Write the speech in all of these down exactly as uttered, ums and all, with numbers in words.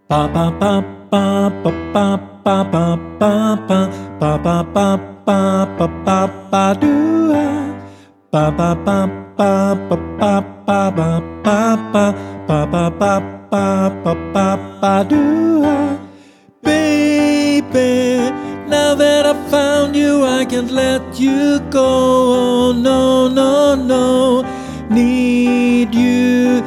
Ba ba ba ba ba ba ba ba ba ba ba ba ba ba ba ba ba do ba ba ba ba ba ba ba ba ba ba ba ba ba ba ba ba ba do. Baby, now that I found you, I can't let you go. Oh, no, no, no, need you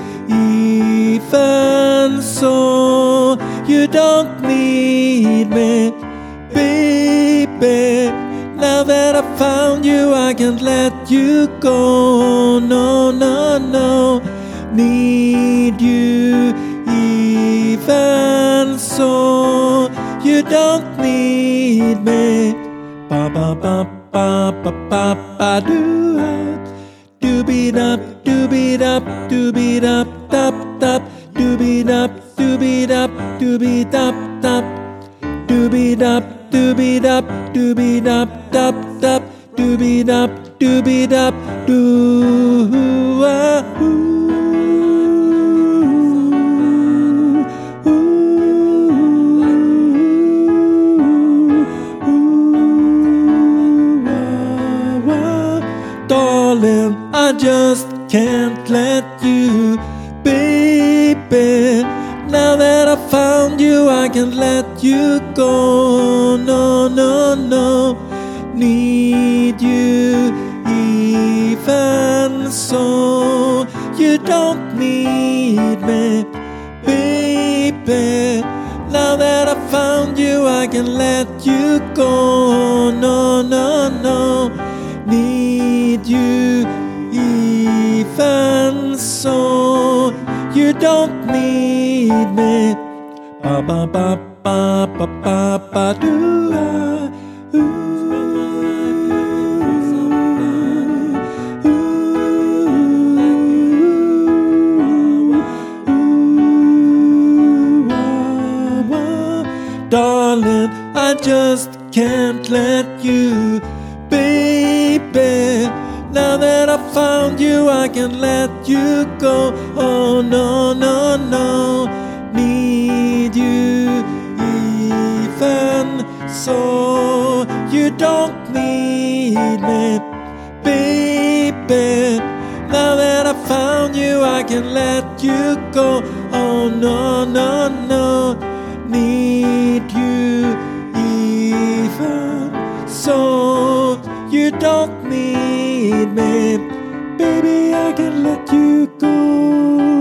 even so. You don't need me, baby. Now that I found you, I can't let you go. Oh, no, no, no, need you even so. You don't need me. Ba ba ba ba ba ba ba do do beat up, do beat up, do beat up, tap tap, do beat up, do beat up, do beat up, tap, do beat up, do beat up, do beat up, tap tap, do beat up, do beat up, do ah, ooh. Darling, I just can't let you, baby. Now that I found you, I can't let you go. No, no, no, need you even so. You don't need me, baby. Now that I found you, I can let you go. No, no, no, need you even so. You don't need me. Ba ba ba ba ba ba ba do. Darling, I just can't let you, baby. Now that I found you, I can't let you go. Oh, no, no, no, need you even so. You don't need me, baby. Now that I found you, I can let you go. Oh, no, no, no, need you even so. You don't need me, baby, I can let you go.